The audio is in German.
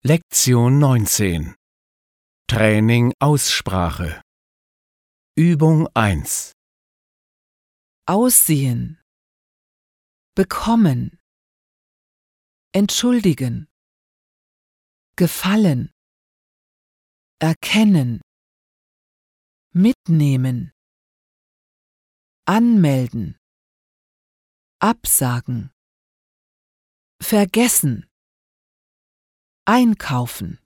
Lektion 19 Training Aussprache Übung 1 Aussehen, bekommen, entschuldigen, gefallen, erkennen, mitnehmen, anmelden, absagen, vergessen, einkaufen.